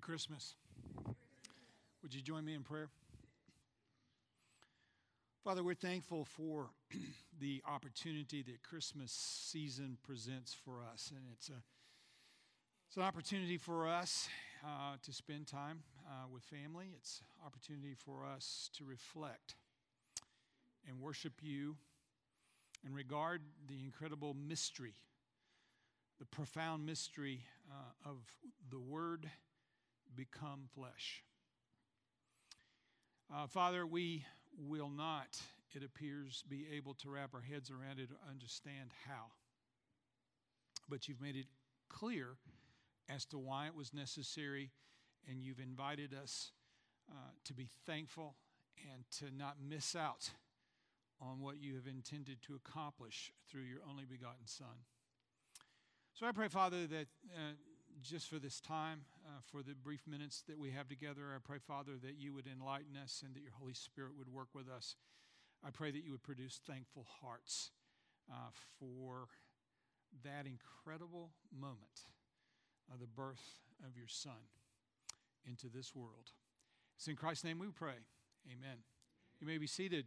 Christmas. Would you join me in prayer? Father, we're thankful for the opportunity that Christmas season presents for us. And it's an opportunity for us to spend time with family. It's an opportunity for us to reflect and worship you and regard the incredible mystery, the profound mystery of the Word become flesh. Father, we will not, it appears, be able to wrap our heads around it or understand how. But you've made it clear as to why it was necessary, and you've invited us to be thankful and to not miss out on what you have intended to accomplish through your only begotten Son. So I pray, Father, that just for this time, for the brief minutes that we have together, I pray, Father, that you would enlighten us and that your Holy Spirit would work with us. I pray that you would produce thankful hearts for that incredible moment of the birth of your Son into this world. It's in Christ's name we pray. Amen. You may be seated.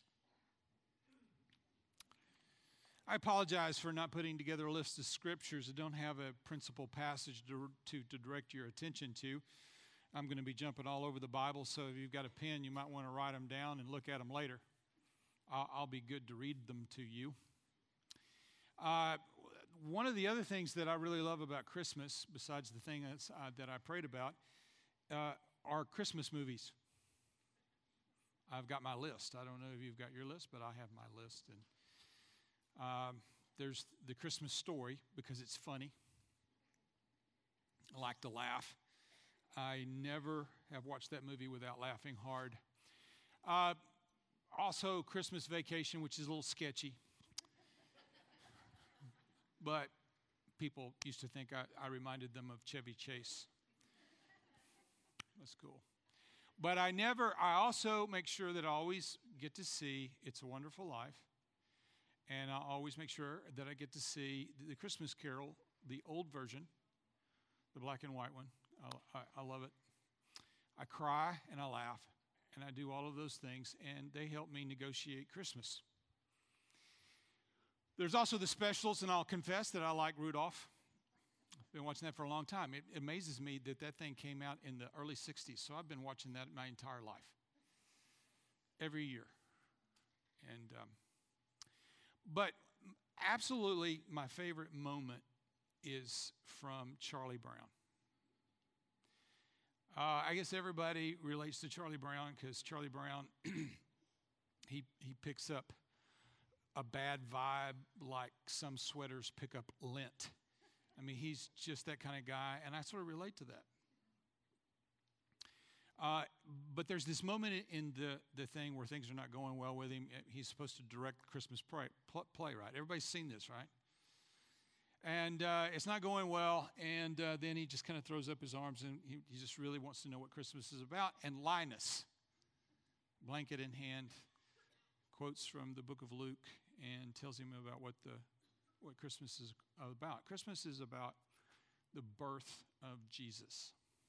I apologize for not putting together a list of scriptures. I don't have a principal passage to direct your attention to. I'm going to be jumping all over the Bible, so if you've got a pen, you might want to write them down and look at them later. I'll be good to read them to you. One of the other things that I really love about Christmas, besides the thing that I prayed about, are Christmas movies. I've got my list. I don't know if you've got your list, but I have my list. And there's The Christmas Story, because it's funny. I like to laugh. I never have watched that movie without laughing hard. Also, Christmas Vacation, which is a little sketchy. But people used to think I reminded them of Chevy Chase. That's cool. But I also make sure that I always get to see It's a Wonderful Life. And I always make sure that I get to see the Christmas Carol, the old version, the black and white one. I love it. I cry and I laugh, and I do all of those things, and they help me negotiate Christmas. There's also the specials, and I'll confess that I like Rudolph. I've been watching that for a long time. It amazes me that thing came out in the early 60s, so I've been watching that my entire life, every year. And but absolutely my favorite moment is from Charlie Brown. I guess everybody relates to Charlie Brown because Charlie Brown, he picks up a bad vibe like some sweaters pick up lint. I mean, he's just that kind of guy, and I sort of relate to that. But there's this moment in the thing where things are not going well with him. He's supposed to direct the Christmas play, right? Everybody's seen this, right? And it's not going well, and then he just kind of throws up his arms, and he just really wants to know what Christmas is about. And Linus, blanket in hand, quotes from the book of Luke and tells him about what Christmas is about. Christmas is about the birth of Jesus.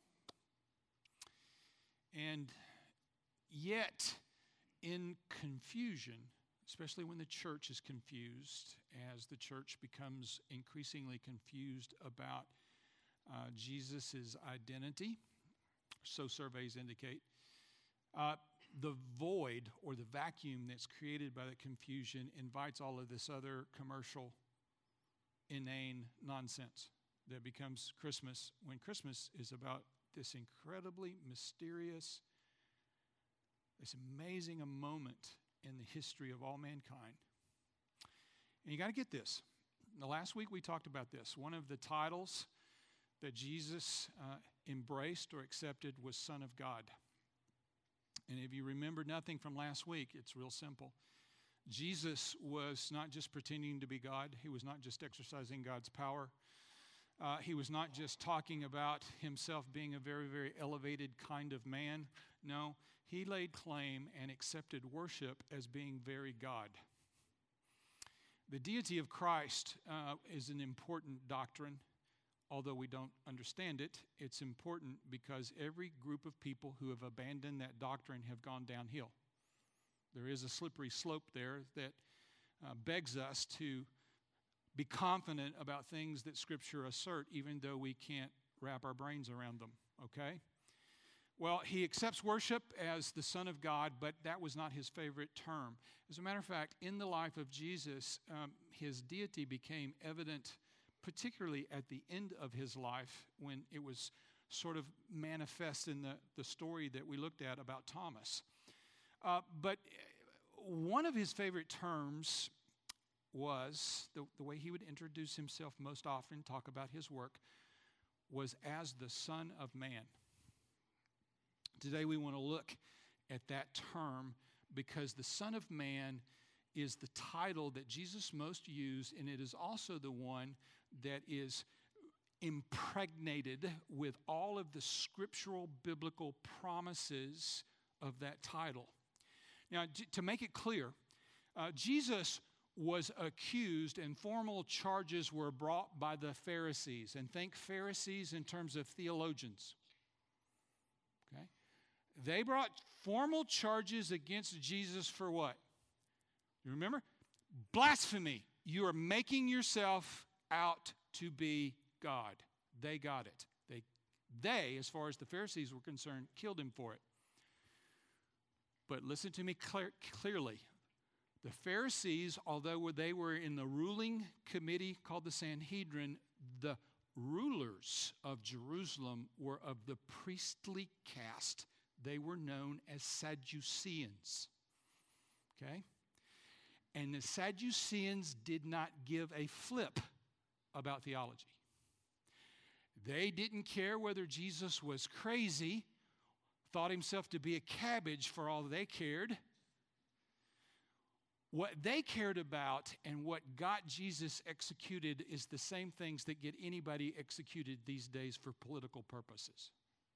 And yet, in confusion, especially when the church is confused, as the church becomes increasingly confused about Jesus' identity, so surveys indicate, the void or the vacuum that's created by the confusion invites all of this other commercial, inane nonsense that becomes Christmas, when Christmas is about this incredibly mysterious, this amazing a moment in the history of all mankind. And you got to get this. The last week we talked about this. One of the titles that Jesus embraced or accepted was Son of God. And if you remember nothing from last week, it's real simple. Jesus was not just pretending to be God. He was not just exercising God's power. He was not just talking about himself being a very, very elevated kind of man. No, he laid claim and accepted worship as being very God. The deity of Christ is an important doctrine. although we don't understand it, it's important because every group of people who have abandoned that doctrine have gone downhill. There is a slippery slope there that begs us to be confident about things that Scripture assert, even though we can't wrap our brains around them, okay? Well, he accepts worship as the Son of God, but that was not his favorite term. As a matter of fact, in the life of Jesus, his deity became evident, particularly at the end of his life, when it was sort of manifest in the story that we looked at about Thomas. But one of his favorite terms was, the way he would introduce himself most often, talk about his work, was as the Son of Man. Today we want to look at that term because the Son of Man is the title that Jesus most used, and it is also the one that is impregnated with all of the scriptural biblical promises of that title. Now, to make it clear, Jesus was accused and formal charges were brought by the Pharisees. And think Pharisees in terms of theologians. Okay? They brought formal charges against Jesus for what? You remember? Blasphemy. You are making yourself out to be God. They got it. They, as far as the Pharisees were concerned, killed him for it. But listen to me clearly. The Pharisees, although they were in the ruling committee called the Sanhedrin, the rulers of Jerusalem were of the priestly caste. They were known as Sadduceans. Okay? And the Sadduceans did not give a flip about theology. They didn't care whether Jesus was crazy, thought himself to be a cabbage for all they cared. What they cared about and what got Jesus executed is the same things that get anybody executed these days for political purposes.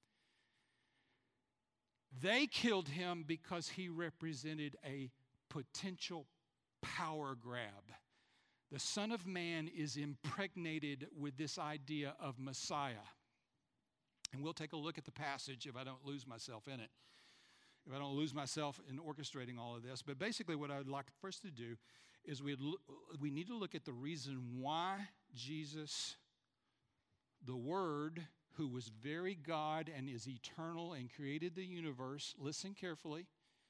They killed him because he represented a potential power grab. The Son of Man is impregnated with this idea of Messiah. And we'll take a look at the passage if I don't lose myself in it. If I don't lose myself in orchestrating all of this. But basically what I would like first to do is we need to look at the reason why Jesus, the Word, who was very God and is eternal and created the universe, listen carefully,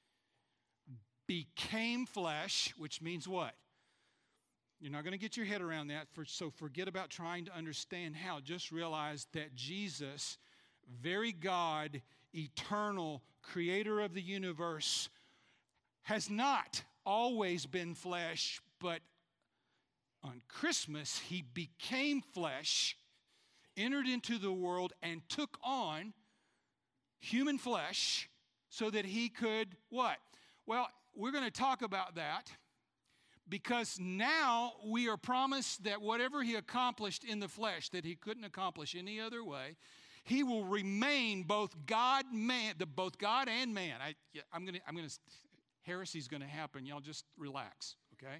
became flesh, which means what? You're not going to get your head around that, so forget about trying to understand how. Just realize that Jesus, very God, eternal, creator of the universe, has not always been flesh, but on Christmas, he became flesh, entered into the world, and took on human flesh so that he could what? Well, we're going to talk about that because now we are promised that whatever he accomplished in the flesh that he couldn't accomplish any other way, he will remain both God, man, both God and man. Heresy's going to happen. Y'all just relax, okay?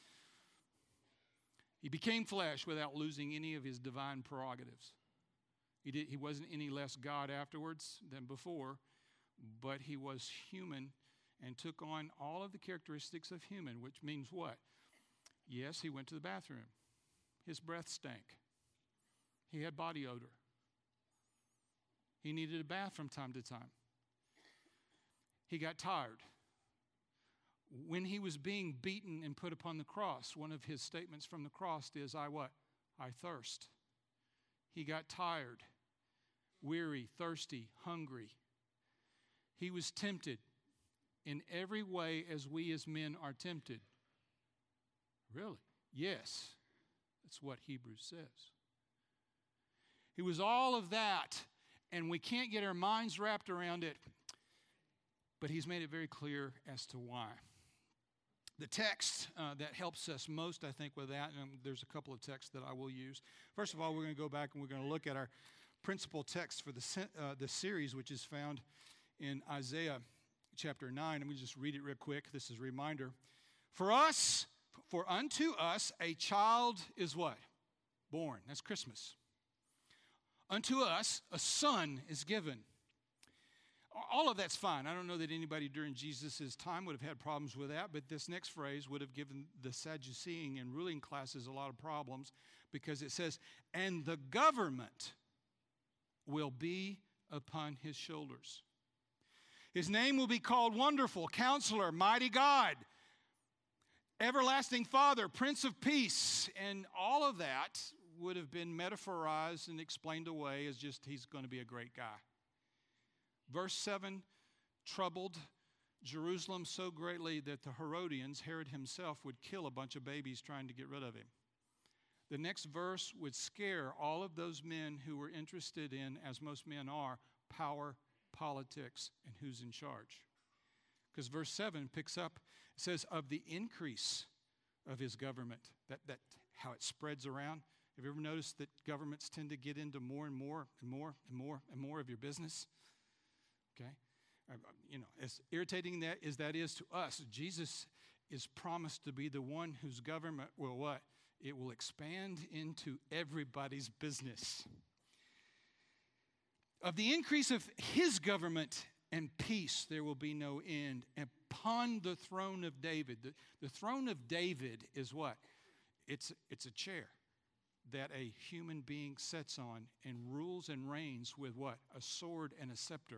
He became flesh without losing any of his divine prerogatives. He wasn't any less God afterwards than before, but he was human and took on all of the characteristics of human, which means what? Yes, he went to the bathroom. His breath stank. He had body odor. He needed a bath from time to time. He got tired. When he was being beaten and put upon the cross, one of his statements from the cross is, I what? I thirst. He got tired, weary, thirsty, hungry. He was tempted in every way as we as men are tempted. Really? Yes. That's what Hebrews says. He was all of that, and we can't get our minds wrapped around it, but he's made it very clear as to why. The text that helps us most, I think, with that, and there's a couple of texts that I will use. First of all, we're going to go back and we're going to look at our principal text for the series, which is found in Isaiah chapter 9. Let me just read it real quick. This is a reminder. For unto us a child is what? Born. That's Christmas. unto us a son is given. All of that's fine. I don't know that anybody during Jesus' time would have had problems with that, but this next phrase would have given the Sadducean and ruling classes a lot of problems because it says, and the government will be upon his shoulders. His name will be called Wonderful, Counselor, Mighty God, Everlasting Father, Prince of Peace. And all of that would have been metaphorized and explained away as just he's going to be a great guy. Verse 7 troubled Jerusalem so greatly that the Herodians, Herod himself, would kill a bunch of babies trying to get rid of him. The next verse would scare all of those men who were interested in, as most men are, power, politics, and who's in charge. Because verse 7 picks up, it says, of the increase of his government, that how it spreads around. Have you ever noticed that governments tend to get into more and more and more and more and more of your business? Okay? As irritating that is to us, Jesus is promised to be the one whose government will what? It will expand into everybody's business. Of the increase of his government and peace, there will be no end upon the throne of David. The throne of David is what? It's a chair that a human being sits on and rules and reigns with what? A sword and a scepter.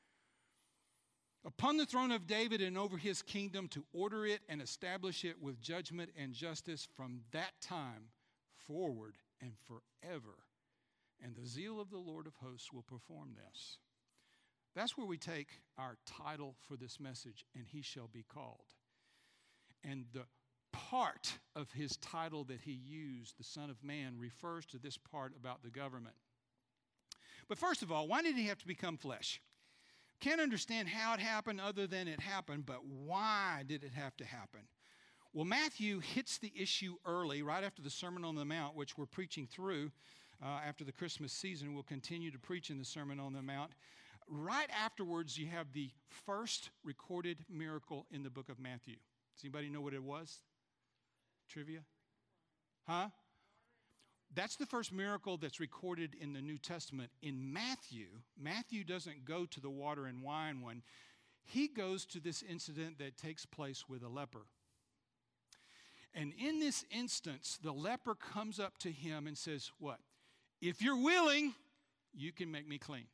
Upon the throne of David and over his kingdom, to order it and establish it with judgment and justice from that time forward and forever. And the zeal of the Lord of hosts will perform this. That's where we take our title for this message, and he shall be called. And the part of his title that he used, the Son of Man, refers to this part about the government. But first of all, why did he have to become flesh? Can't understand how it happened other than it happened, but why did it have to happen? Well, Matthew hits the issue early, right after the Sermon on the Mount, which we're preaching through after the Christmas season. We'll continue to preach in the Sermon on the Mount. Right afterwards, you have the first recorded miracle in the book of Matthew. Does anybody know what it was? Trivia? Huh? That's the first miracle that's recorded in the New Testament. In Matthew doesn't go to the water and wine one. He goes to this incident that takes place with a leper. And in this instance, the leper comes up to him and says, what? If you're willing, you can make me clean.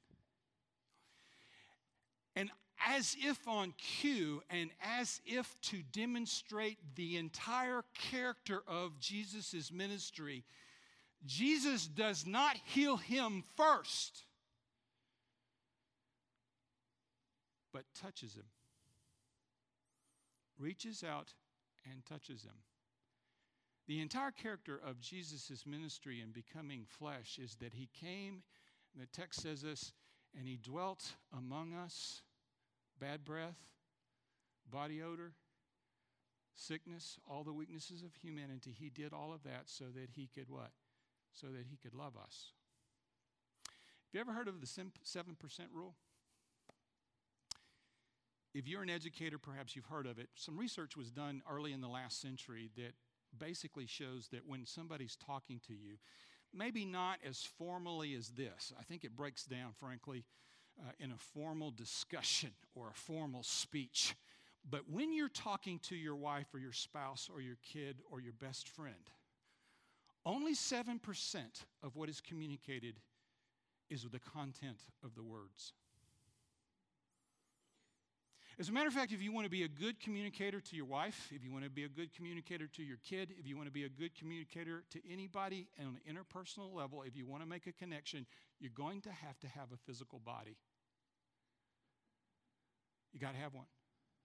And as if on cue, and as if to demonstrate the entire character of Jesus' ministry, Jesus does not heal him first, but touches him. Reaches out and touches him. The entire character of Jesus' ministry in becoming flesh is that he came, and the text says this, and he dwelt among us, bad breath, body odor, sickness, all the weaknesses of humanity. He did all of that so that he could what? So that he could love us. Have you ever heard of the 7% rule? If you're an educator, perhaps you've heard of it. Some research was done early in the last century that basically shows that when somebody's talking to you, maybe not as formally as this. I think it breaks down, frankly, in a formal discussion or a formal speech. But when you're talking to your wife or your spouse or your kid or your best friend, only 7% of what is communicated is the content of the words. As a matter of fact, if you want to be a good communicator to your wife, if you want to be a good communicator to your kid, if you want to be a good communicator to anybody on an interpersonal level, if you want to make a connection, you're going to have a physical body. You got to have one.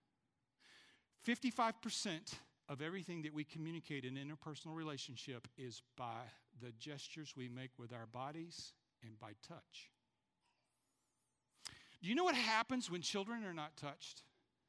55% of everything that we communicate in an interpersonal relationship is by the gestures we make with our bodies and by touch. Do you know what happens when children are not touched?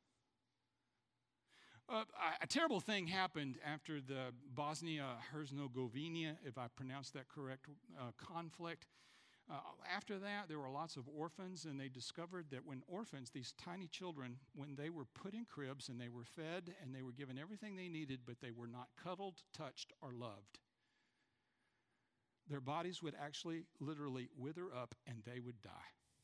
A terrible thing happened after the Bosnia-Herzegovina, if I pronounced that correct, conflict. After that, there were lots of orphans, and they discovered that when orphans, these tiny children, when they were put in cribs and they were fed and they were given everything they needed, but they were not cuddled, touched, or loved, their bodies would actually literally wither up and they would die.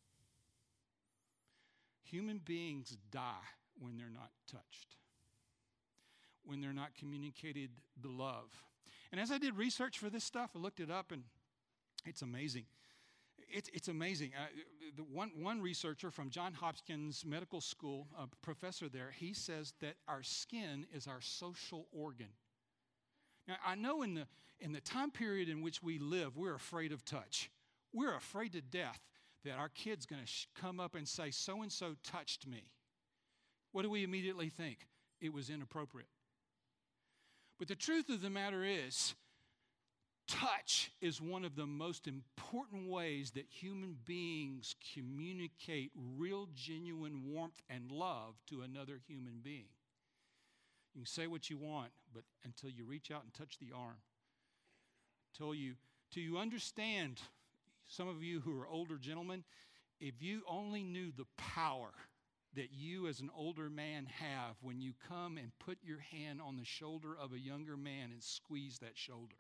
Human beings die when they're not touched, when they're not communicated the love. And as I did research for this stuff, I looked it up, and it's amazing. It's amazing. One researcher from Johns Hopkins Medical School, a professor there, he says that our skin is our social organ. Now, I know in the time period in which we live, we're afraid of touch. We're afraid to death that our kid's going to come up and say, so-and-so touched me. What do we immediately think? It was inappropriate. But the truth of the matter is, touch is one of the most important ways that human beings communicate real, genuine warmth and love to another human being. You can say what you want, but until you reach out and touch the arm, till you understand, some of you who are older gentlemen, if you only knew the power that you as an older man have when you come and put your hand on the shoulder of a younger man and squeeze that shoulder.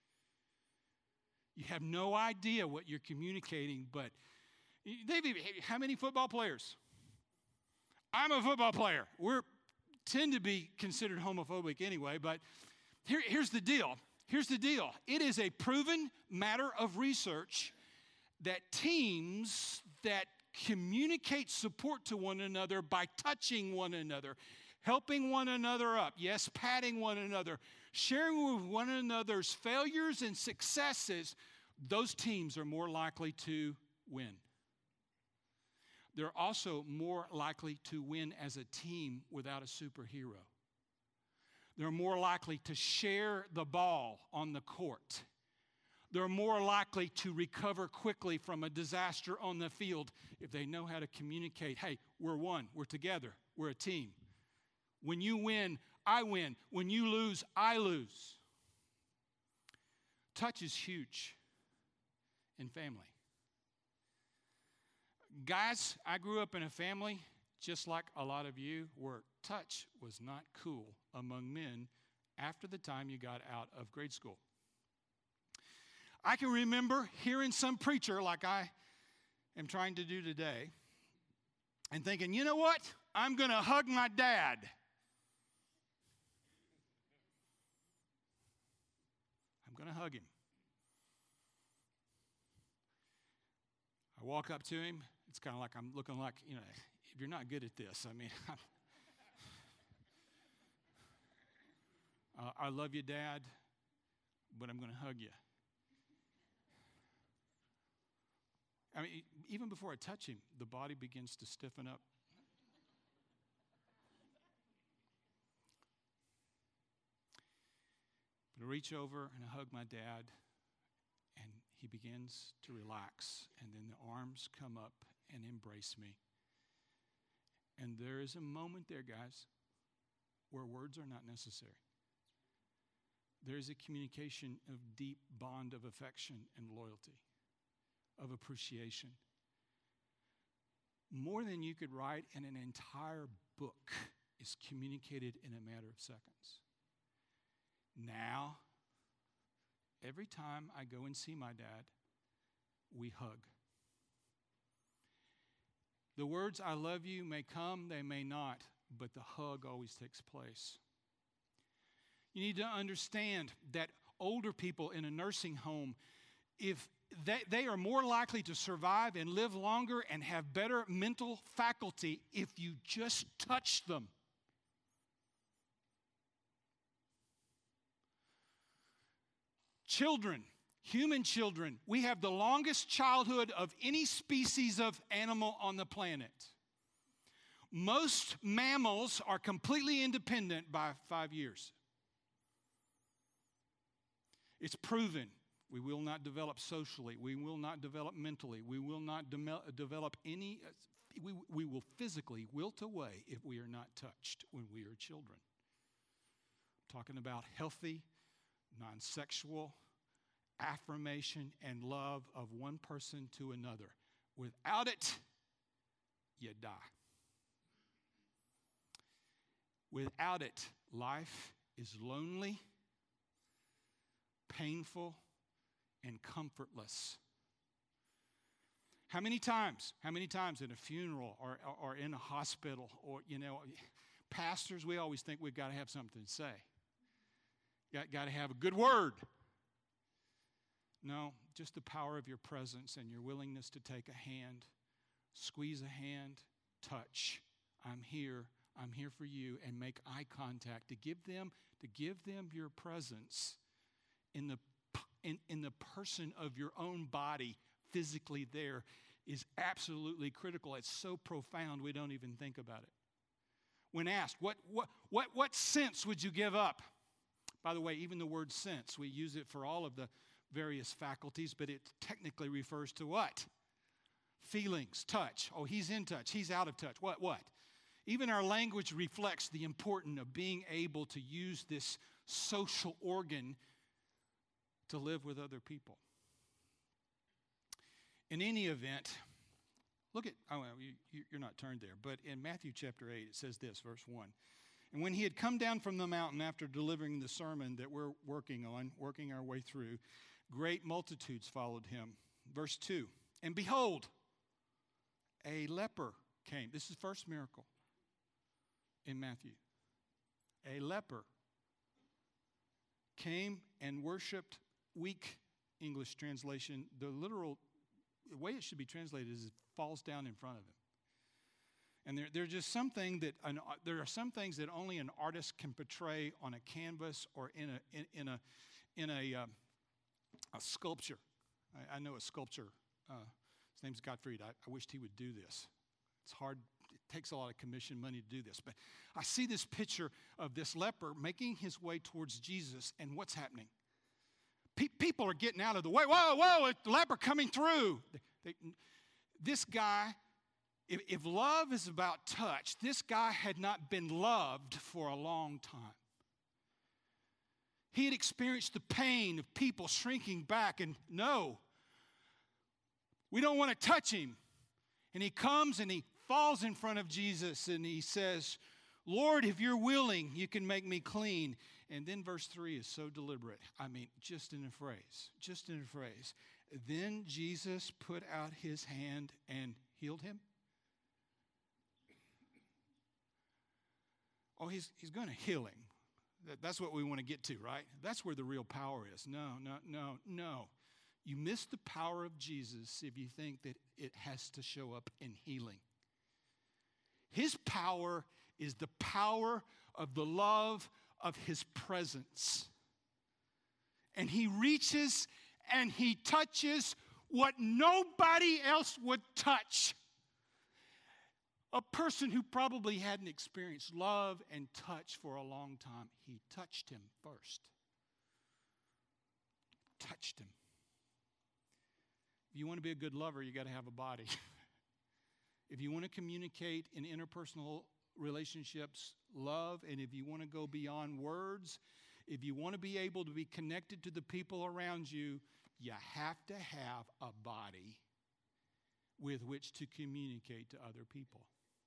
You have no idea what you're communicating, but how many football players? I'm a football player. We tend to be considered homophobic anyway, but here's the deal. Here's the deal. It is a proven matter of research that teams that communicate support to one another by touching one another, helping one another up, yes, patting one another, sharing with one another's failures and successes, those teams are more likely to win. They're also more likely to win as a team without a superhero. They're more likely to share the ball on the court. They're more likely to recover quickly from a disaster on the field if they know how to communicate, hey, we're one, we're together, we're a team. When you win, I win. When you lose, I lose. Touch is huge in family. Guys, I grew up in a family, just like a lot of you, where touch was not cool among men after the time you got out of grade school. I can remember hearing some preacher like I am trying to do today and thinking, you know what? I'm going to hug my dad. I'm going to hug him. I walk up to him. It's kind of like I'm looking like, if you're not good at this, I love you, Dad, but I'm going to hug you. Even before I touch him, the body begins to stiffen up. But I reach over and I hug my dad, and he begins to relax, and then the arms come up and embrace me. And there is a moment there, guys, where words are not necessary. There is a communication of deep bond of affection and loyalty, of appreciation. More than you could write in an entire book is communicated in a matter of seconds. Now, every time I go and see my dad, we hug. The words I love you may come, they may not, but the hug always takes place. You need to understand that older people in a nursing home, if they are more likely to survive and live longer and have better mental faculty if you just touch them. Children, human children, we have the longest childhood of any species of animal on the planet. Most mammals are completely independent by 5 years. It's proven. We will not develop socially. We will not develop mentally. We will not develop any, we will physically wilt away if we are not touched when we are children. I'm talking about healthy, non-sexual affirmation and love of one person to another. Without it, you die. Without it, life is lonely, painful, and comfortless. How many times in a funeral or in a hospital or, pastors, we always think we've got to have something to say. Got to have a good word. No, just the power of your presence and your willingness to take a hand, squeeze a hand, touch. I'm here for you, and make eye contact to give them your presence in the person of your own body physically there is absolutely critical. It's so profound we don't even think about it. When asked, what sense would you give up? By the way, even the word sense, we use it for all of the various faculties, but it technically refers to what? Feelings, touch. Oh, he's in touch, he's out of touch. What? Even our language reflects the importance of being able to use this social organ to live with other people. In any event, look at, you're not turned there, but in Matthew chapter 8, it says this, verse 1. And when he had come down from the mountain after delivering the sermon that we're working our way through, great multitudes followed him. Verse 2, and behold, a leper came. This is the first miracle in Matthew. A leper came and worshiped, weak English translation. The literal way it should be translated is it falls down in front of him. And there are just some things that only an artist can portray on a canvas or in a sculpture. I know a sculptor. His name's Gottfried. I wished he would do this. It's hard. It takes a lot of commission money to do this. But I see this picture of this leper making his way towards Jesus, and what's happening? People are getting out of the way. Whoa, the leper coming through. This guy, if love is about touch, this guy had not been loved for a long time. He had experienced the pain of people shrinking back and, no, we don't want to touch him. And he comes and he falls in front of Jesus and he says, Lord, if you're willing, you can make me clean. And then verse 3 is so deliberate. I mean, just in a phrase. Then Jesus put out his hand and healed him. Oh, he's going to heal him. That's what we want to get to, right? That's where the real power is. No. You miss the power of Jesus if you think that it has to show up in healing. His power is the power of the love of his presence. And he reaches and he touches what nobody else would touch. A person who probably hadn't experienced love and touch for a long time, he touched him first. Touched him. If you want to be a good lover, you got to have a body. If you want to communicate in interpersonal relationships, love, and if you want to go beyond words, if you want to be able to be connected to the people around you, you have to have a body with which to communicate to other people.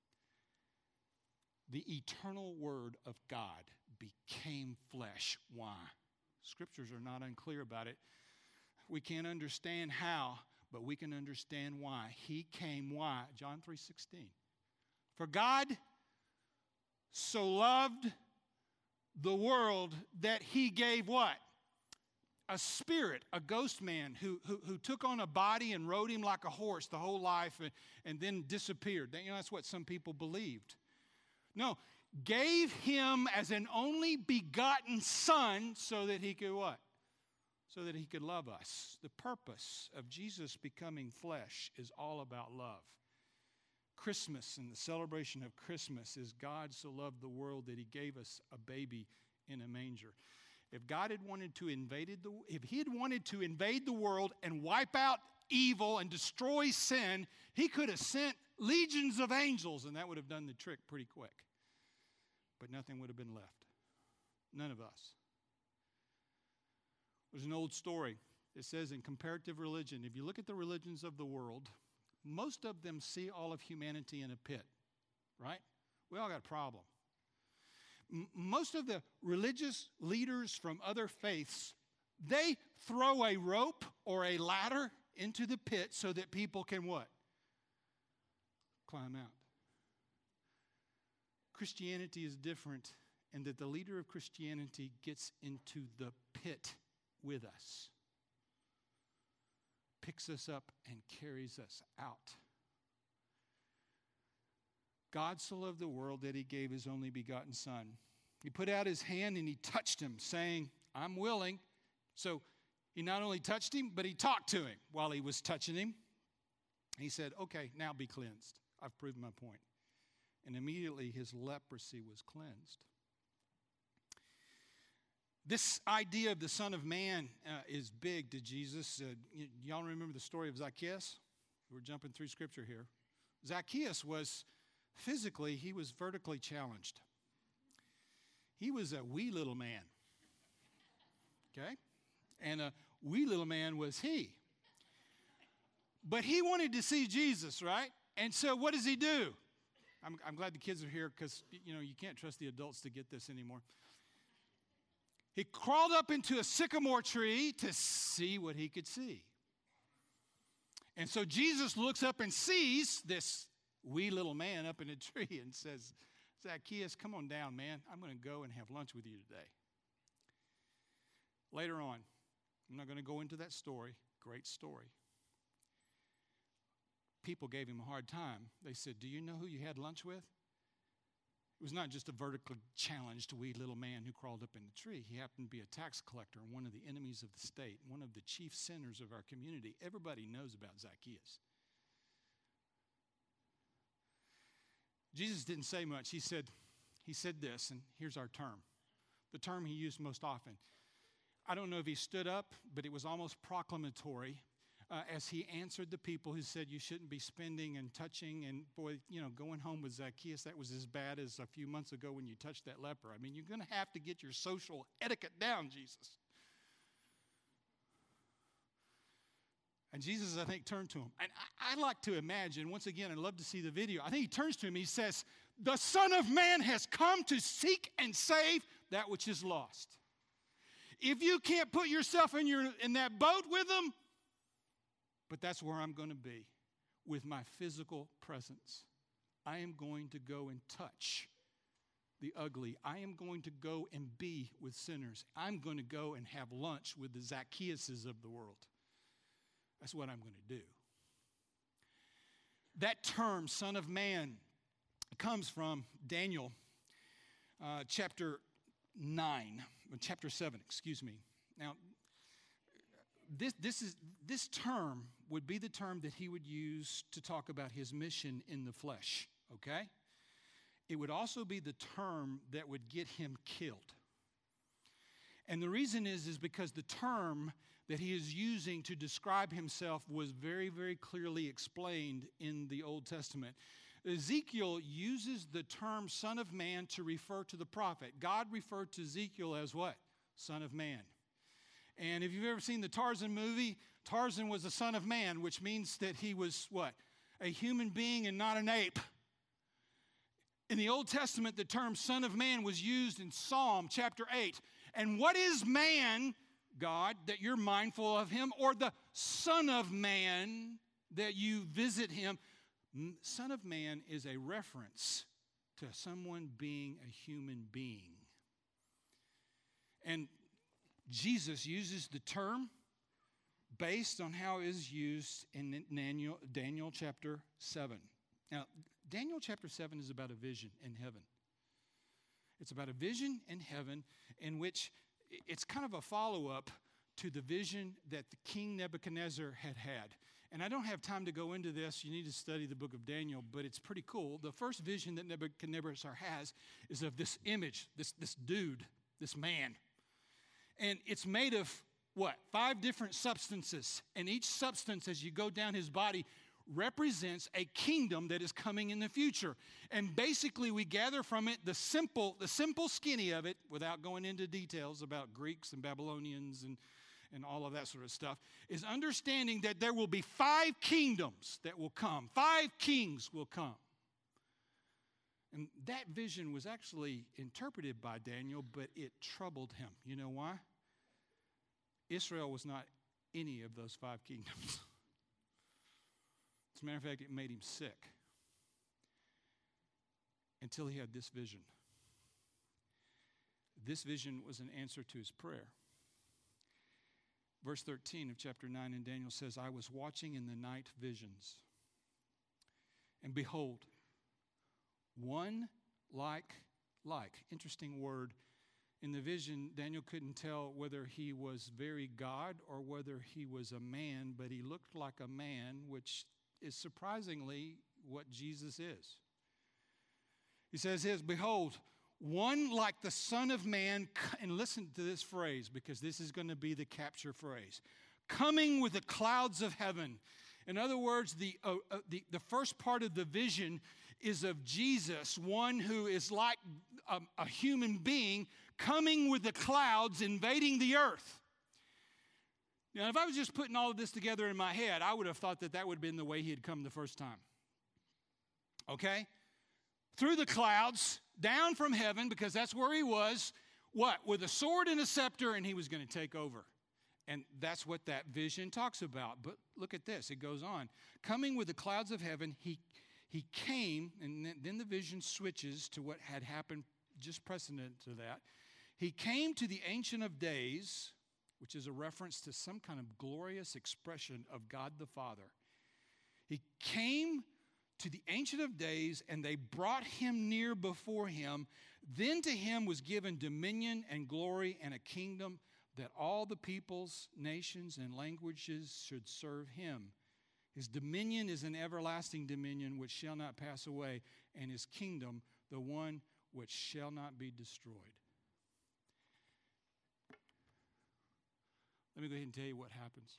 The eternal Word of God became flesh. Why? Scriptures are not unclear about it. We can't understand how, but we can understand why. He came, why? John 3:16. For God so loved the world that he gave what? A spirit, a ghost man who took on a body and rode him like a horse the whole life and then disappeared. That's what some people believed. No, gave him as an only begotten son so that he could what? So that he could love us. The purpose of Jesus becoming flesh is all about love. Christmas and the celebration of Christmas is God so loved the world that he gave us a baby in a manger. If God had wanted to if he had wanted to invade the world and wipe out evil and destroy sin, he could have sent legions of angels and that would have done the trick pretty quick. But nothing would have been left. None of us. There's an old story. It says in comparative religion, if you look at the religions of the world, most of them see all of humanity in a pit, right? We all got a problem. Most of the religious leaders from other faiths, They throw a rope or a ladder into the pit so that people can what? Climb out. Christianity is different in that the leader of Christianity gets into the pit with us, picks us up and carries us out. God so loved the world that he gave his only begotten Son. He put out his hand and he touched him, saying, I'm willing. So he not only touched him, but he talked to him while he was touching him. He said, okay, now be cleansed. I've proven my point. And immediately his leprosy was cleansed. This idea of the Son of Man is big to Jesus. Y'all remember the story of Zacchaeus? We're jumping through Scripture here. Zacchaeus was physically, he was vertically challenged. He was a wee little man. Okay? And a wee little man was he. But he wanted to see Jesus, right? And so what does he do? I'm glad the kids are here because, you can't trust the adults to get this anymore. He crawled up into a sycamore tree to see what he could see. And so Jesus looks up and sees this wee little man up in a tree and says, Zacchaeus, come on down, man. I'm going to go and have lunch with you today. Later on, I'm not going to go into that story. Great story. People gave him a hard time. They said, do you know who you had lunch with? It was not just a vertically challenged wee little man who crawled up in the tree. He happened to be a tax collector and one of the enemies of the state, one of the chief sinners of our community. Everybody knows about Zacchaeus. Jesus didn't say much. He said this, and here's our term. The term he used most often. I don't know if he stood up, but it was almost proclamatory as he answered the people who said you shouldn't be spending and touching. And boy, going home with Zacchaeus, that was as bad as a few months ago when you touched that leper. I mean, you're going to have to get your social etiquette down, Jesus. And Jesus, I think, turned to him. And I like to imagine, once again, I'd love to see the video. I think he turns to him, he says, the Son of Man has come to seek and save that which is lost. If you can't put yourself in that boat with them, but that's where I'm going to be with my physical presence. I am going to go and touch the ugly. I am going to go and be with sinners. I'm going to go and have lunch with the Zacchaeuses of the world. That's what I'm going to do. That term, Son of Man, comes from Daniel chapter 7, excuse me. Now, this term would be the term that he would use to talk about his mission in the flesh, okay? It would also be the term that would get him killed. And the reason is because the term that he is using to describe himself was very, very clearly explained in the Old Testament. Ezekiel uses the term Son of Man to refer to the prophet. God referred to Ezekiel as what? Son of Man. And if you've ever seen the Tarzan movie, Tarzan was the son of man, which means that he was what? A human being and not an ape. In the Old Testament, the term Son of Man was used in Psalm chapter 8. And what is man, God, that you're mindful of him? Or the Son of Man that you visit him? Son of Man is a reference to someone being a human being. And Jesus uses the term based on how it is used in Daniel chapter 7. Now, Daniel chapter 7 is about a vision in heaven. It's about a vision in heaven in which it's kind of a follow-up to the vision that the King Nebuchadnezzar had. And I don't have time to go into this. You need to study the book of Daniel, but it's pretty cool. The first vision that Nebuchadnezzar has is of this image, this dude, this man. And it's made of what? 5 different substances. And each substance, as you go down his body, represents a kingdom that is coming in the future. And basically we gather from it the simple skinny of it, without going into details about Greeks and Babylonians and all of that sort of stuff, is understanding that there will be 5 kingdoms that will come. 5 kings will come. And that vision was actually interpreted by Daniel, but it troubled him. You know why? Israel was not any of those 5 kingdoms. As a matter of fact, it made him sick until he had this vision. This vision was an answer to his prayer. Verse 13 of chapter 9 in Daniel says, I was watching in the night visions, and behold, one like. Interesting word. In the vision, Daniel couldn't tell whether he was very God or whether he was a man, but he looked like a man, which is surprisingly what Jesus is. He says, behold, one like the Son of Man, and listen to this phrase because this is going to be the capture phrase, coming with the clouds of heaven. In other words, the first part of the vision is of Jesus, one who is like a human being coming with the clouds, invading the earth. Now, if I was just putting all of this together in my head, I would have thought that would have been the way he had come the first time. Okay? Through the clouds, down from heaven, because that's where he was, what? With a sword and a scepter, and he was going to take over. And that's what that vision talks about. But look at this. It goes on. Coming with the clouds of heaven, he came, and then the vision switches to what had happened just precedent to that. He came to the Ancient of Days, which is a reference to some kind of glorious expression of God the Father. He came to the Ancient of Days, and they brought him near before him. Then to him was given dominion and glory and a kingdom that all the peoples, nations, and languages should serve him. His dominion is an everlasting dominion which shall not pass away, and his kingdom the one which shall not be destroyed. Let me go ahead and tell you what happens.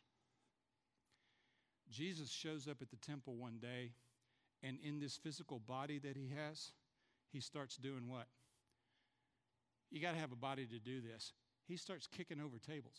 Jesus shows up at the temple one day, and in this physical body that he has, he starts doing what? You got to have a body to do this. He starts kicking over tables.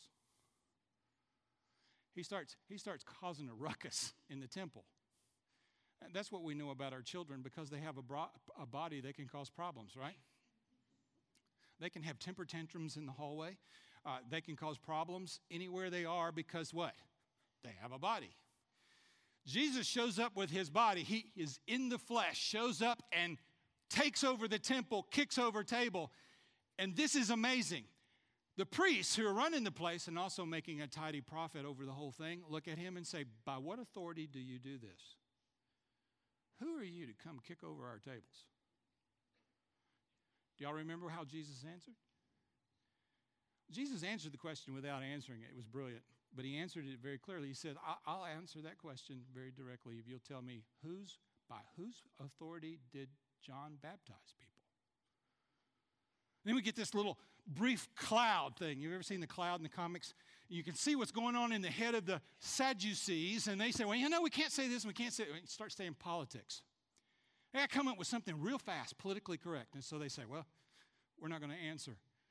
He starts causing a ruckus in the temple. And that's what we know about our children. Because they have a body, they can cause problems, right? They can have temper tantrums in the hallway. They can cause problems anywhere they are because what? They have a body. Jesus shows up with his body. He is in the flesh, shows up and takes over the temple, kicks over a table. And this is amazing. The priests who are running the place and also making a tidy profit over the whole thing look at him and say, by what authority do you do this? Who are you to come kick over our tables? Do y'all remember how Jesus answered? Jesus answered the question without answering it. It was brilliant. But he answered it very clearly. He said, I'll answer that question very directly if you'll tell me by whose authority did John baptize people? Then we get this little brief cloud thing. You've ever seen the cloud in the comics? You can see what's going on in the head of the Sadducees, and they say, well, we can't say this, and we can't say it. And start saying politics. They got to come up with something real fast, politically correct. And so they say, well, we're not going to answer.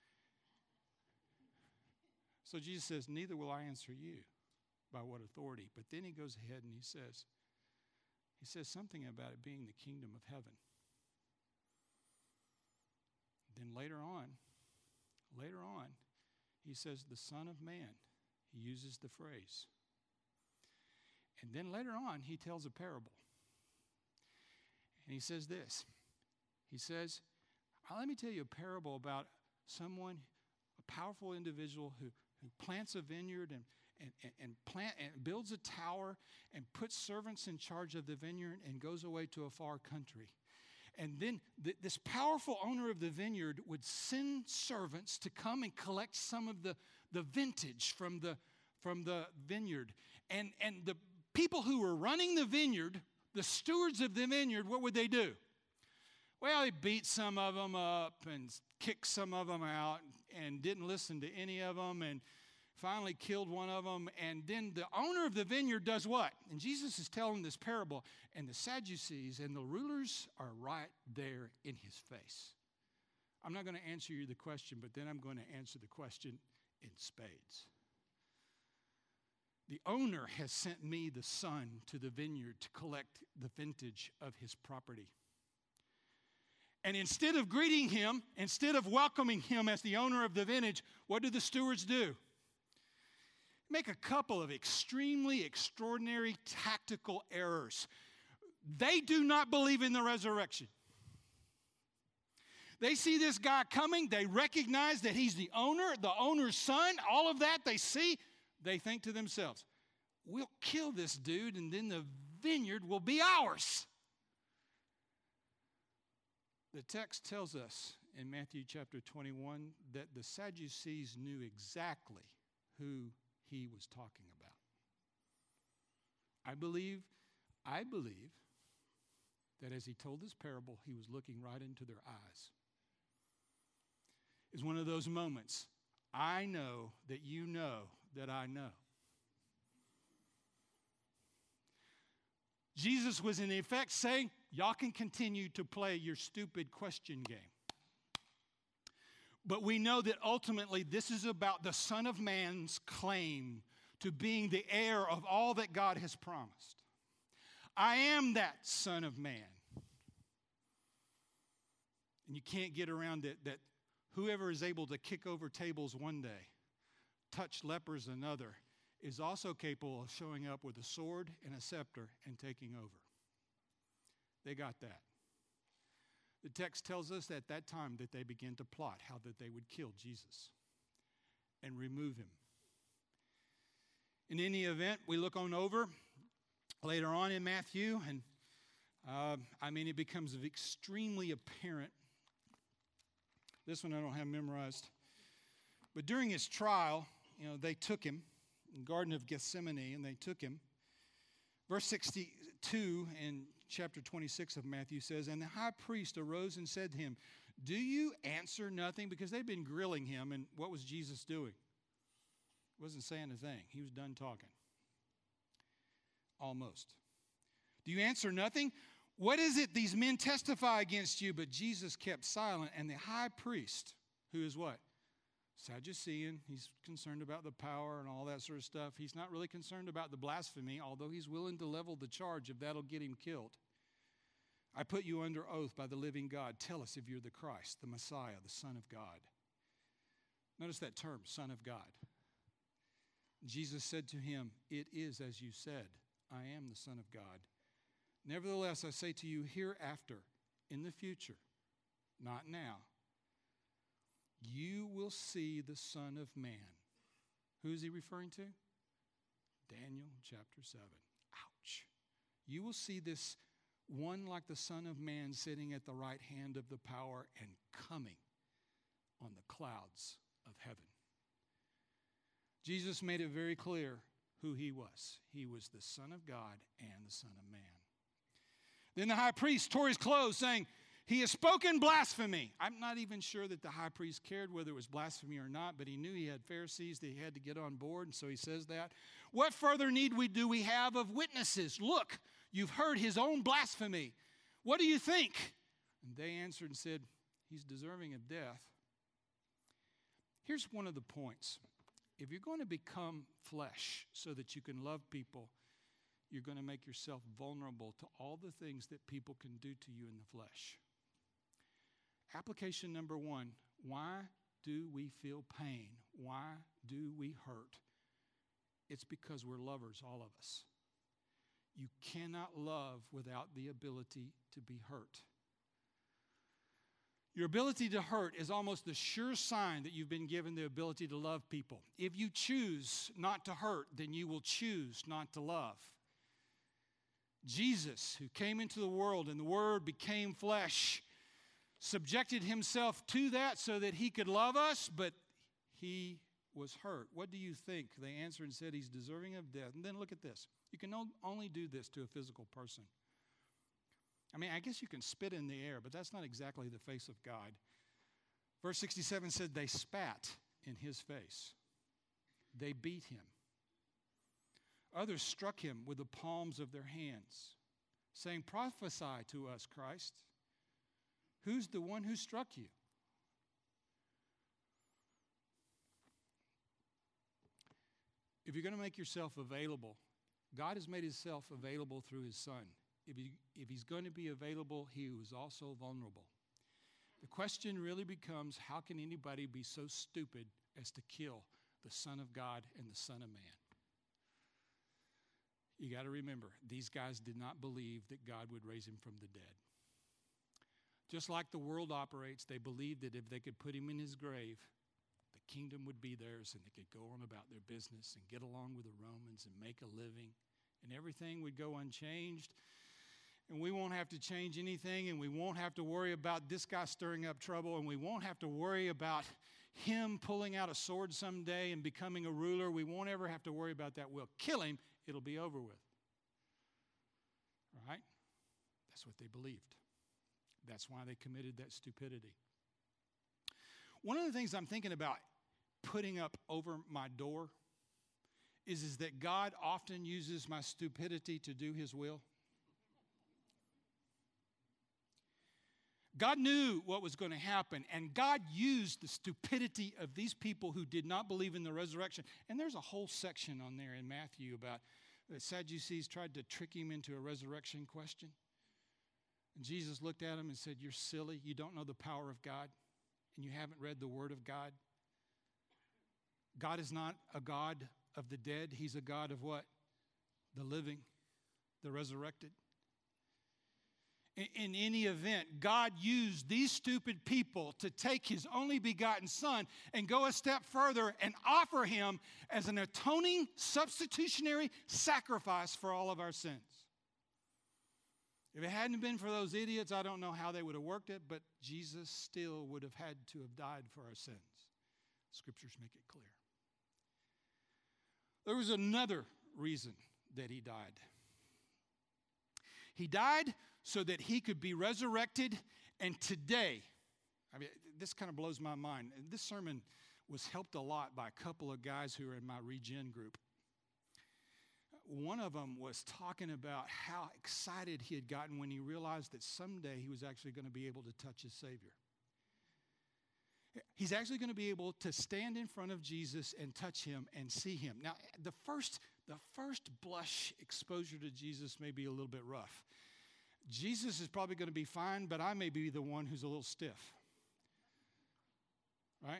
So Jesus says, neither will I answer you by what authority. But then he goes ahead and he says something about it being the kingdom of heaven. Then later on, he says the Son of Man. He uses the phrase. And then later on, he tells a parable. And he says this. He says, let me tell you a parable about someone, a powerful individual who plants a vineyard and builds a tower and puts servants in charge of the vineyard and goes away to a far country. And then this powerful owner of the vineyard would send servants to come and collect some of the vintage from the vineyard. And the people who were running the vineyard, the stewards of the vineyard, what would they do? Well, they beat some of them up and kicked some of them out and didn't listen to any of them and finally killed one of them. And then the owner of the vineyard does what? And Jesus is telling this parable, and the Sadducees and the rulers are right there in his face. I'm not going to answer you the question, but then I'm going to answer the question in spades. The owner has sent me, the son, to the vineyard to collect the vintage of his property. And instead of greeting him, instead of welcoming him as the owner of the vintage, what do the stewards do? make a couple of extremely extraordinary tactical errors. They do not believe in the resurrection. They see this guy coming. They recognize that he's the owner's son, all of that they see. They think to themselves, we'll kill this dude and then the vineyard will be ours. The text tells us in Matthew chapter 21 that the Sadducees knew exactly who he was talking about. I believe that as he told this parable, he was looking right into their eyes. It's one of those moments, I know that you know that I know. Jesus was in effect saying, y'all can continue to play your stupid question game. But we know that ultimately this is about the Son of Man's claim to being the heir of all that God has promised. I am that Son of Man. And you can't get around it that whoever is able to kick over tables one day, touch lepers another, is also capable of showing up with a sword and a scepter and taking over. They got that. The text tells us at that time that they began to plot how that they would kill Jesus and remove him. In any event, we look on over later on in Matthew, and it becomes extremely apparent. This one I don't have memorized. But during his trial, they took him in the Garden of Gethsemane, and they took him. Verse 62 in chapter 26 of Matthew says, and the high priest arose and said to him, do you answer nothing? Because they'd been grilling him, and what was Jesus doing? He wasn't saying a thing. He was done talking. Almost. Do you answer nothing? What is it these men testify against you? But Jesus kept silent, and the high priest, who is what? Sadducean. He's concerned about the power and all that sort of stuff. He's not really concerned about the blasphemy, although he's willing to level the charge if that'll get him killed. I put you under oath by the living God. Tell us if you're the Christ, the Messiah, the Son of God. Notice that term, Son of God. Jesus said to him, it is as you said, I am the Son of God. Nevertheless, I say to you hereafter, in the future, not now, you will see the Son of Man. Who is he referring to? Daniel chapter 7. Ouch. You will see this one like the Son of Man sitting at the right hand of the power and coming on the clouds of heaven. Jesus made it very clear who he was. He was the Son of God and the Son of Man. Then the high priest tore his clothes, saying, he has spoken blasphemy. I'm not even sure that the high priest cared whether it was blasphemy or not, but he knew he had Pharisees that he had to get on board, and so he says that. What further need do we have of witnesses? Look, you've heard his own blasphemy. What do you think? And they answered and said, he's deserving of death. Here's one of the points. If you're going to become flesh so that you can love people, you're going to make yourself vulnerable to all the things that people can do to you in the flesh. Application number one, why do we feel pain? Why do we hurt? It's because we're lovers, all of us. You cannot love without the ability to be hurt. Your ability to hurt is almost the sure sign that you've been given the ability to love people. If you choose not to hurt, then you will choose not to love. Jesus, who came into the world and the Word became flesh, subjected himself to that so that he could love us, but he was hurt. What do you think? They answered and said he's deserving of death. And then look at this. You can only do this to a physical person. I guess you can spit in the air, but that's not exactly the face of God. Verse 67 said they spat in his face. They beat him. Others struck him with the palms of their hands, saying, prophesy to us, Christ. Who's the one who struck you? If you're going to make yourself available, God has made himself available through his Son. If he's going to be available, he was also vulnerable. The question really becomes, how can anybody be so stupid as to kill the Son of God and the Son of Man? You got to remember, these guys did not believe that God would raise him from the dead. Just like the world operates, they believed that if they could put him in his grave, the kingdom would be theirs and they could go on about their business and get along with the Romans and make a living, and everything would go unchanged. And we won't have to change anything, and we won't have to worry about this guy stirring up trouble, and we won't have to worry about him pulling out a sword someday and becoming a ruler. We won't ever have to worry about that. We'll kill him. It'll be over with. Right? That's what they believed. That's why they committed that stupidity. One of the things I'm thinking about putting up over my door is that God often uses my stupidity to do his will. God knew what was going to happen, and God used the stupidity of these people who did not believe in the resurrection. And there's a whole section on there in Matthew about the Sadducees tried to trick him into a resurrection question. And Jesus looked at him and said, "You're silly. You don't know the power of God, and you haven't read the Word of God. God is not a God of the dead. He's a God of what? The living, the resurrected." In any event, God used these stupid people to take his only begotten Son and go a step further and offer him as an atoning, substitutionary sacrifice for all of our sins. If it hadn't been for those idiots, I don't know how they would have worked it, but Jesus still would have had to have died for our sins. Scriptures make it clear. There was another reason that he died. He died so that he could be resurrected, and today, I mean, this kind of blows my mind. This sermon was helped a lot by a couple of guys who are in my Regen group. One of them was talking about how excited he had gotten when he realized that someday he was actually going to be able to touch his Savior. He's actually going to be able to stand in front of Jesus and touch him and see him. Now, the first blush exposure to Jesus may be a little bit rough. Jesus is probably going to be fine, but I may be the one who's a little stiff. Right?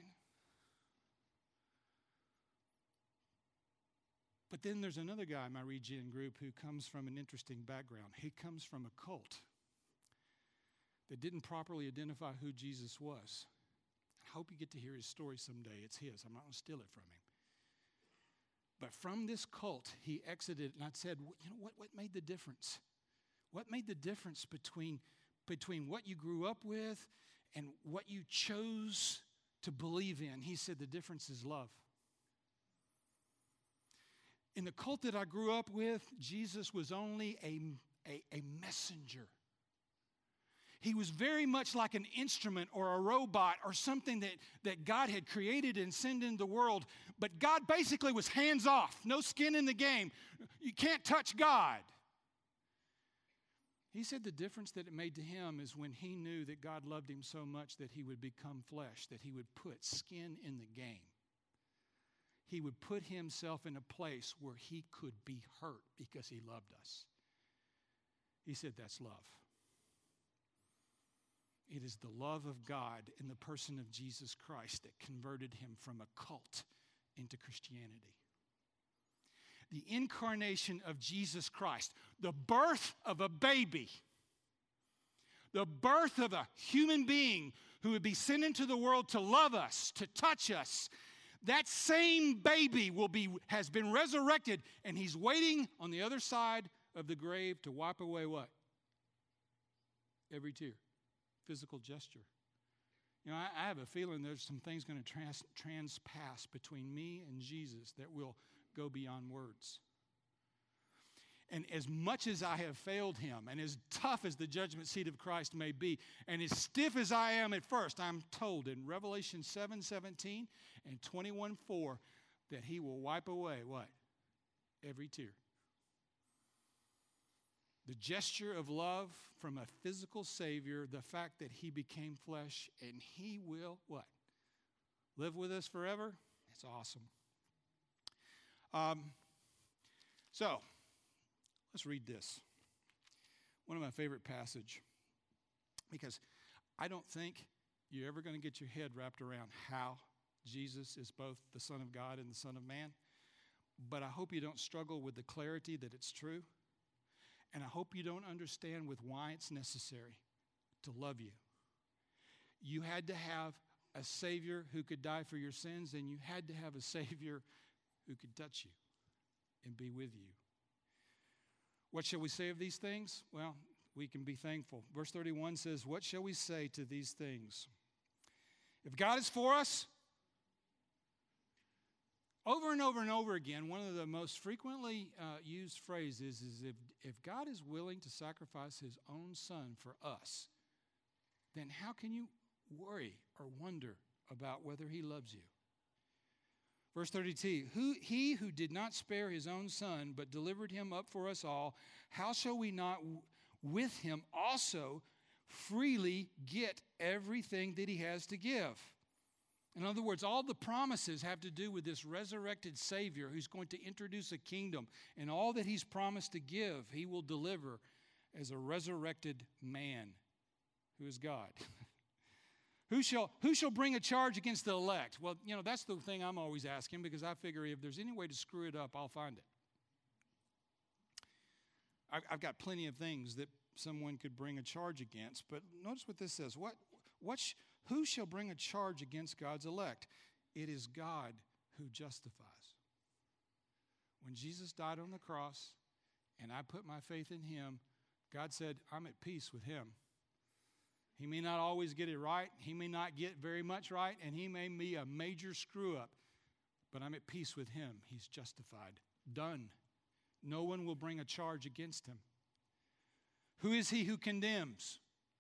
But then there's another guy in my Regen group who comes from an interesting background. He comes from a cult that didn't properly identify who Jesus was. I hope you get to hear his story someday. It's his. I'm not going to steal it from him. But from this cult, he exited, and I said, you know, what made the difference? What made the difference between what you grew up with and what you chose to believe in? He said the difference is love. In the cult that I grew up with, Jesus was only a messenger. He was very much like an instrument or a robot or something that God had created and sent into the world. But God basically was hands off, no skin in the game. You can't touch God. He said the difference that it made to him is when he knew that God loved him so much that he would become flesh, that he would put skin in the game. He would put himself in a place where he could be hurt because he loved us. He said that's love. It is the love of God in the person of Jesus Christ that converted him from a cult into Christianity. The incarnation of Jesus Christ, the birth of a baby, the birth of a human being who would be sent into the world to love us, to touch us. That same baby has been resurrected, and he's waiting on the other side of the grave to wipe away what? Every tear. Physical gesture. You know, I have a feeling there's some things going to transpass between me and Jesus that will go beyond words. And as much as I have failed him, and as tough as the judgment seat of Christ may be, and as stiff as I am at first, I'm told in Revelation 7:17 and 21:4 that he will wipe away what? Every tear. The gesture of love from a physical Savior, the fact that he became flesh, and he will what? Live with us forever? It's awesome. So, let's read this. One of my favorite passages, because I don't think you're ever going to get your head wrapped around how Jesus is both the Son of God and the Son of Man. but I hope you don't struggle with the clarity that it's true. And I hope you don't understand with why it's necessary to love you. You had to have a Savior who could die for your sins, and you had to have a Savior who could touch you and be with you. What shall we say of these things? Well, we can be thankful. Verse 31 says, what shall we say to these things? If God is for us, over and over and over again, one of the most frequently used phrases is if God is willing to sacrifice his own son for us, then how can you worry or wonder about whether he loves you? Verse 32, he who did not spare his own son, but delivered him up for us all, how shall we not with him also freely get everything that he has to give? In other words, all the promises have to do with this resurrected Savior who's going to introduce a kingdom. And all that he's promised to give, he will deliver as a resurrected man who is God. Who shall bring a charge against the elect? Well, that's the thing I'm always asking, because I figure if there's any way to screw it up, I'll find it. I've got plenty of things that someone could bring a charge against, but notice what this says. Who shall bring a charge against God's elect? It is God who justifies. When Jesus died on the cross and I put my faith in him, God said, I'm at peace with him. He may not always get it right. He may not get very much right, and he may be a major screw-up, but I'm at peace with him. He's justified. Done. No one will bring a charge against him. Who is he who condemns?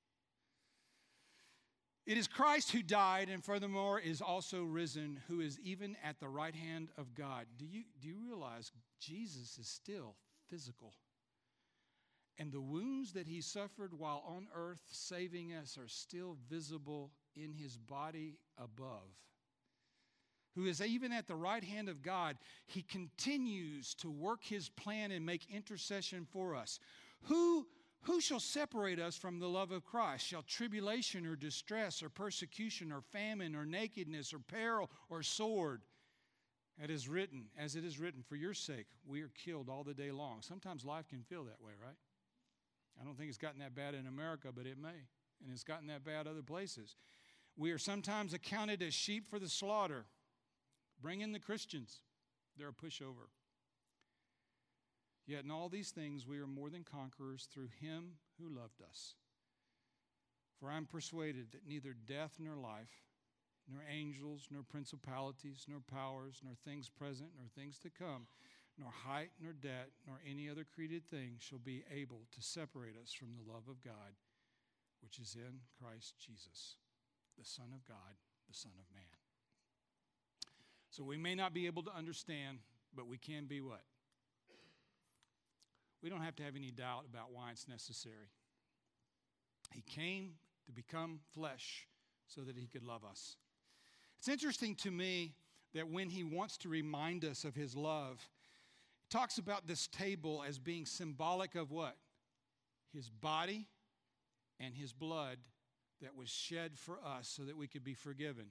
It is Christ who died and furthermore is also risen, who is even at the right hand of God. Do you realize Jesus is still physical? And the wounds that he suffered while on earth saving us are still visible in his body above. Who is even at the right hand of God, he continues to work his plan and make intercession for us. Who shall separate us from the love of Christ? Shall tribulation or distress or persecution or famine or nakedness or peril or sword? As it is written, for your sake we are killed all the day long. Sometimes life can feel that way, right? I don't think it's gotten that bad in America, but it may. And it's gotten that bad other places. We are sometimes accounted as sheep for the slaughter. Bring in the Christians. They're a pushover. Yet in all these things we are more than conquerors through him who loved us. For I am persuaded that neither death nor life, nor angels, nor principalities, nor powers, nor things present, nor things to come, nor height, nor depth, nor any other created thing shall be able to separate us from the love of God, which is in Christ Jesus, the Son of God, the Son of Man. So we may not be able to understand, but we can be what? We don't have to have any doubt about why it's necessary. He came to become flesh so that he could love us. It's interesting to me that when he wants to remind us of his love, he talks about this table as being symbolic of what? His body and his blood that was shed for us so that we could be forgiven.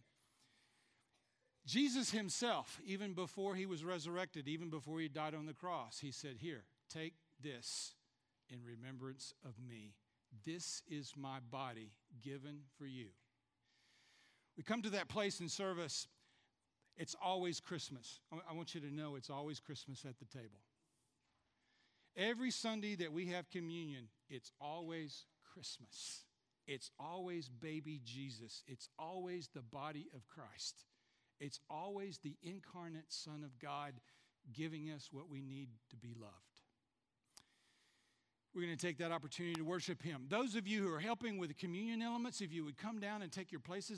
Jesus himself, even before he was resurrected, even before he died on the cross, he said, here, take this in remembrance of me. This is my body given for you. We come to that place in service, it's always Christmas. I want you to know it's always Christmas at the table. Every Sunday that we have communion, it's always Christmas. It's always baby Jesus. It's always the body of Christ. It's always the incarnate Son of God giving us what we need to be loved. We're going to take that opportunity to worship him. Those of you who are helping with the communion elements, if you would come down and take your places.